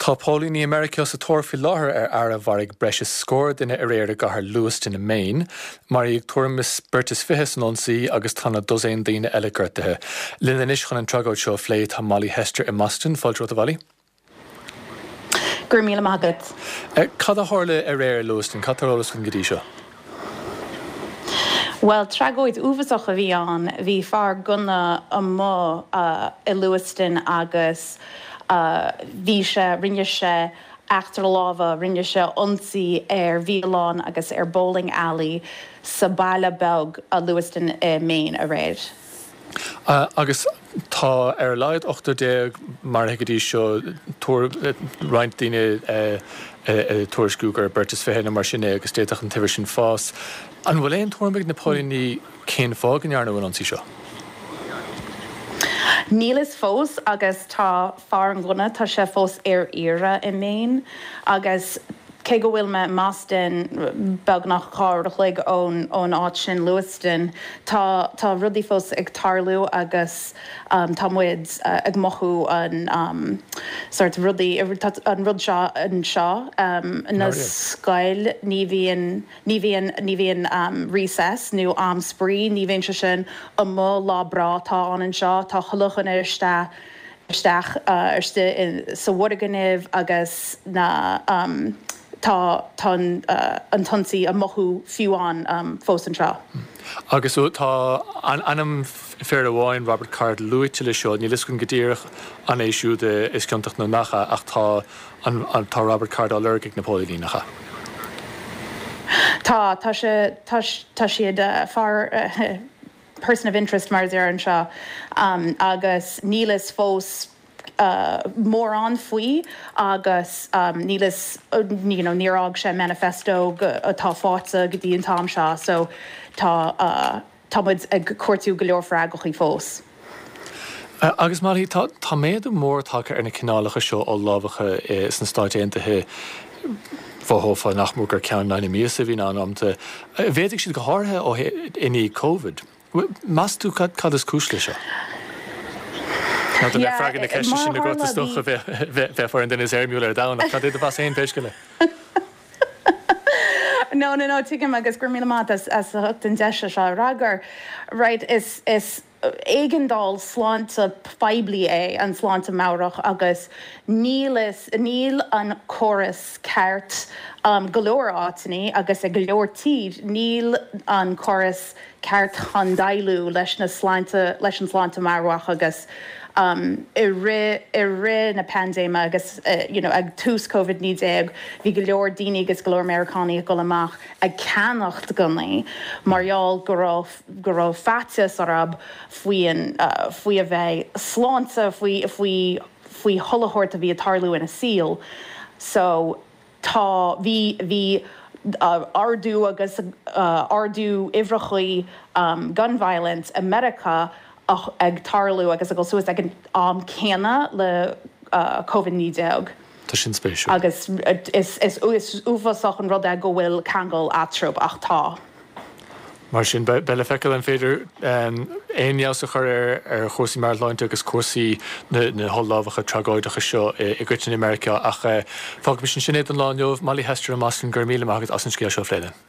Tá Paulíní America sa tóirfi láthair ar a bharrig breis scór duine ar réir a gahar Lewiston in Maine, mar ag tuairmis Bertus Fihes nonsaí agus tána dosaon daoine eile gortathe. Linda is chun an tragóid seo phlé tá Molly Hester in Maston, fáilte rud a bhailí? Gur míle magat. Cad a tharla ar réir Lewiston, cad tarolalas chun gotí seo? Well, tragóid uvasoch a bhí an, bhí far gunna mó i Lewiston agus bhí sé rinne sé achtar láha rinne sé ionsaí ar Bhíolán agus ar bowling alley sa baile beg a Lewiston Maine a réir. Agus tá ar leid 8 mar hegadí seo roiint daoine tuairiscúgur Bertus Fihes mar sinné agus déach an tíir sin fás. An bhfuil éon tuairmbeag na Paulíní cén fág an dearna bhfuil ansí seo? Níl is fós agus tá far an gona tá sé fós ar ire in Maine agus cé go bhfuil me Maston beg nach cáir a chluig ón áit sin Lewiston tá rudí fós ag tarlú agus tá muid ag mothú an sort rudí an rud seo an seo na scail ní bhíon recess nó am sprí ní bhíon sin an mó lá brá tá an seo tá chuluchan isteach sa bhuidiganíomh agus na tá an tonsaí a mothú fiúán fós an seo. Agus tá anam fear amháin Robert Card luite le seo, ní liscinn go dtíoch an éisiúde is ceantacht nó nacha ach tá Robert Card á lurgic na Paulíní nacha. Tá siad far person of interest mar an seo agus níl is fós mór an faoi agus nílas nírág sé manifesto atá fáta go dtíon tám seo, so támuid ag cuairtú go leor freagachaí fós. Agus Molly, tá méad mór take ar na cinálacha seo ó lábhacha san stáit aontaithe fóthófa nachmúgur ceann na míosa bhí ná amta. Bhéidir siad go háirthe ó iní COVID. Mas tú cad is cúis seo? Not the fragging the question sin go stocha bheith for an den is airmúil down cad é bas éon peiscile. No, tuigim agus gur míle mat as a thucht an deise seo ragar. Right, is éigendal sláinte feibli an sláinte maurach agus níl an choras ceart go leor átaní agus a go leor tíd níl an choras ceart chandailú leis an sláinte maurach agus I ré na pandéma agus ag tús COVID níd ag bhí go leor daoine agus go leor Americaní go amach ag ceannacht gannaí marall go raibh fetas arab faoi a bheith sláinte faoi thulathairt a bhí a tarlú in a síl. So tá bhí ardú agus ardú ifrechaí gun violence America ag tarlú agus go suas ag an céanna le COVID-19. Tá sin spéisiú. Agus is uafasach an rud ag go bhfuil cheangal atrúb ach tá. Mar sin beile feiceil an féidir éonheasach ar chósaí mar láinte agus cuasaí na tholábhacha tragóideacha seo i gcuid in America ach fág sin sinnéad an láinneomh Molly Hester in Maston gur míle maigad as an scéal seo fléile.